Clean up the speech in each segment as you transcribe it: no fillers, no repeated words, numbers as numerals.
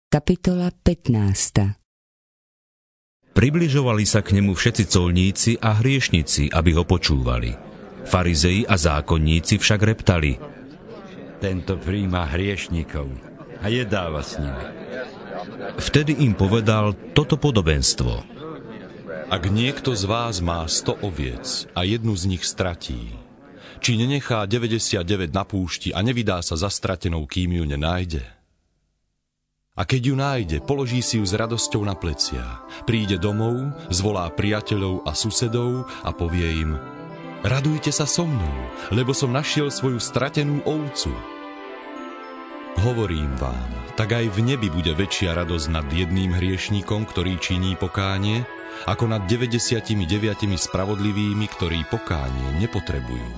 Kapitola 15. Približovali sa k nemu všetci colníci a hriešnici, aby ho počúvali. Farizei a zákonníci však reptali: Tento prijíma hriešnikov a jedáva s nimi. Vtedy im povedal toto podobenstvo. Ak niekto z vás má 100 oviec a jednu z nich stratí, či nenechá 99 na púšti a nevydá sa za stratenou, kým ju nenájde? A keď ju nájde, položí si ju s radosťou na plecia. Príde domov, zvolá priateľov a susedov a povie im: Radujte sa so mnou, lebo som našiel svoju stratenú ovcu. Hovorím vám, tak aj v nebi bude väčšia radosť nad jedným hriešnikom, ktorý činí pokánie, ako nad 99 spravodlivými, ktorí pokánie nepotrebujú.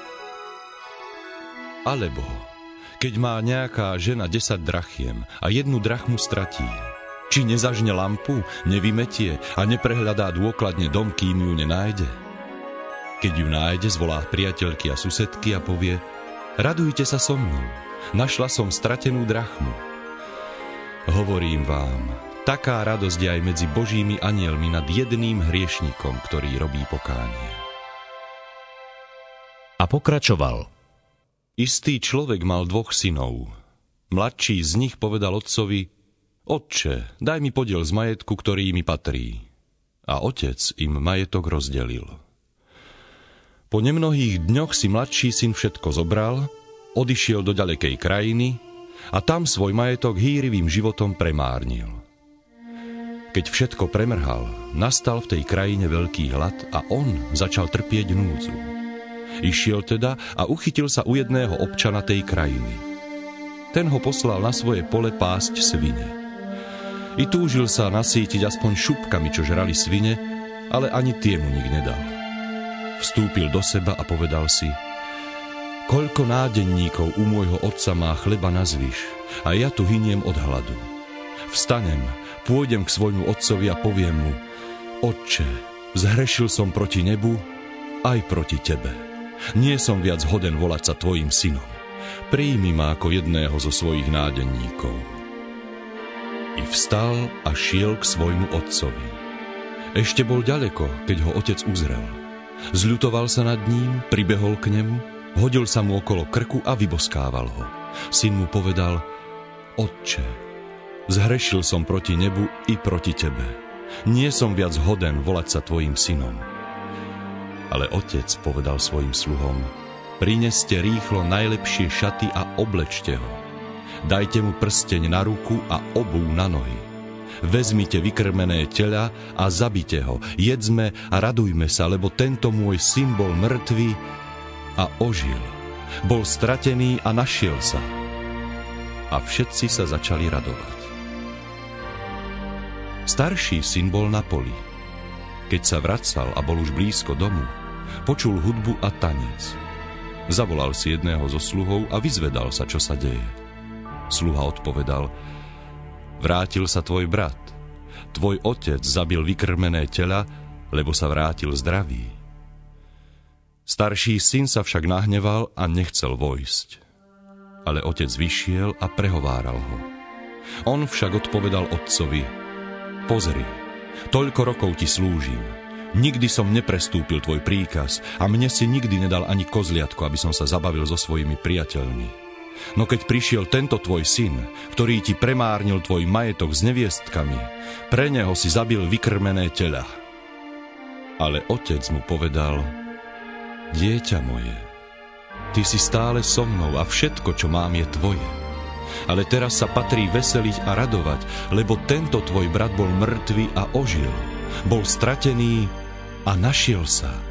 Alebo keď má nejaká žena 10 drachiem a jednu drachmu stratí, či nezažne lampu, nevymetie a neprehľadá dôkladne dom, kým ju nenájde? Keď ju nájde, zvolá priateľky a susedky a povie: Radujte sa so mnou, našla som stratenú drachmu. Hovorím vám, taká radosť je aj medzi Božími anjelmi nad jedným hriešnikom, ktorý robí pokánie. A pokračoval: Istý človek mal 2 synov. Mladší z nich povedal otcovi: Otče, daj mi podiel z majetku, ktorý mi patrí. A otec im majetok rozdelil. Po nemnohých dňoch si mladší syn všetko zobral, odišiel do ďalekej krajiny a tam svoj majetok hýrivým životom premárnil. Keď všetko premrhal, nastal v tej krajine veľký hlad a on začal trpieť núdzu. Išiel teda a uchytil sa u jedného občana tej krajiny. Ten ho poslal na svoje pole pásť svine. I túžil sa nasýtiť aspoň šupkami, čo žrali svine, ale ani tie mu nik nedal. Vstúpil do seba a povedal si: Koľko nádenníkov u môjho otca má chleba nazvyš, a ja tu hyniem od hladu. Vstanem, pôjdem k svojmu otcovi a poviem mu: Otče, zhrešil som proti nebu aj proti tebe. Nie som viac hoden volať sa tvojim synom. Prijmi ma ako jedného zo svojich nádenníkov. I vstal a šiel k svojmu otcovi. Ešte bol ďaleko, keď ho otec uzrel. Zľutoval sa nad ním, pribehol k nemu, hodil sa mu okolo krku a vyboskával ho. Syn mu povedal: Otče, zhrešil som proti nebu i proti tebe. Nie som viac hoden volať sa tvojim synom. Ale otec povedal svojim sluhom: Prineste rýchlo najlepšie šaty a oblečte ho. Dajte mu prsteň na ruku a obuv na nohy. Vezmite vykrmené teľa a zabite ho. Jedzme a radujme sa, lebo tento môj syn bol mŕtvý a ožil. Bol stratený a našiel sa. A všetci sa začali radovať. Starší syn bol na poli. Keď sa vracal a bol už blízko domu, počul hudbu a tanec. Zavolal si jedného zo sluhov a vyzvedal sa, čo sa deje. Sluha odpovedal: Vrátil sa tvoj brat. Tvoj otec zabil vykrmené tela, lebo sa vrátil zdravý. Starší syn sa však nahneval a nechcel vojsť. Ale otec vyšiel a prehováral ho. On však odpovedal otcovi: Pozri, toľko rokov ti slúžim. Nikdy som neprestúpil tvoj príkaz a mne si nikdy nedal ani kozliatko, aby som sa zabavil so svojimi priateľmi. No keď prišiel tento tvoj syn, ktorý ti premárnil tvoj majetok s neviestkami, pre neho si zabil vykrmené teľa. Ale otec mu povedal: Dieťa moje, ty si stále so mnou a všetko, čo mám, je tvoje. Ale teraz sa patrí veseliť a radovať, lebo tento tvoj brat bol mŕtvý a ožil. Bol stratený a našiel sa.